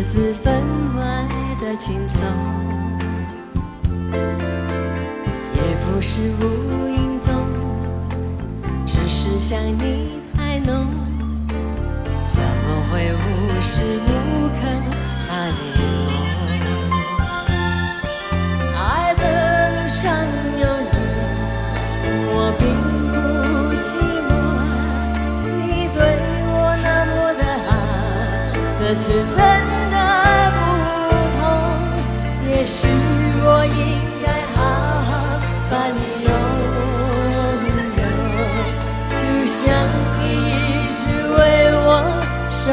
子分外的轻松，也不是无影踪，只是想你太浓，怎么会无时无刻把你梦？爱的路上有你，我并不寂寞，你对我那么的好，这是真的不同，也许我应该好好把你拥有，就像你一直为我守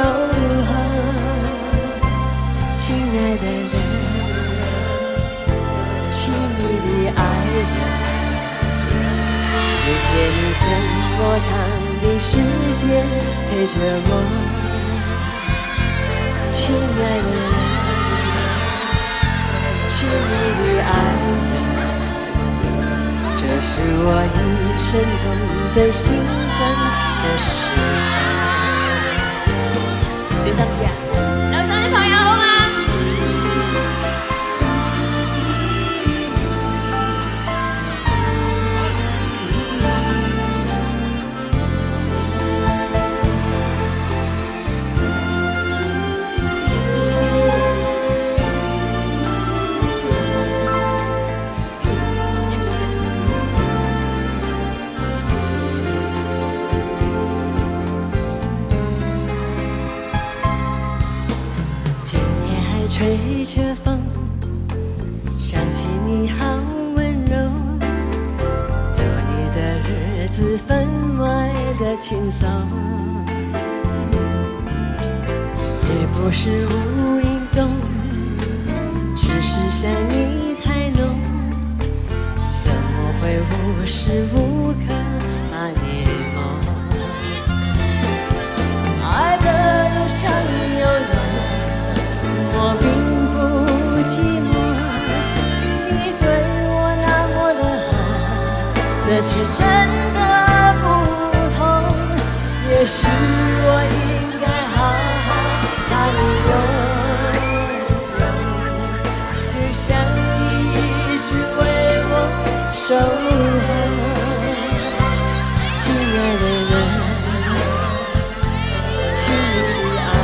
候。亲爱的人，亲密的爱人，谢谢你这么长的时间陪着我。亲爱的人，亲密的爱人，这是我一生中最兴奋的时刻。谢谢上帝啊！楼上的朋友好吗？今夜还吹着风，想起你好温柔，有你的日子分外的轻松，也不是无影踪，只是想你太浓，怎么会无时无刻把你梦？爱的路上有你，我并不寂寞，你对我那么的好，这是真的不同，也许我应该好好把你拥有，就像你一直为我守候。亲爱的人，亲密的爱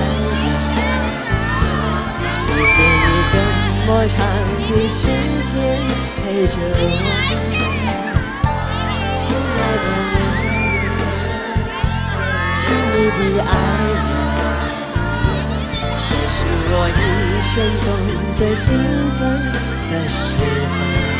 人，谢谢你这么长的时间陪着我。亲爱的人，亲密的爱人，这是我一生中最兴奋的时分。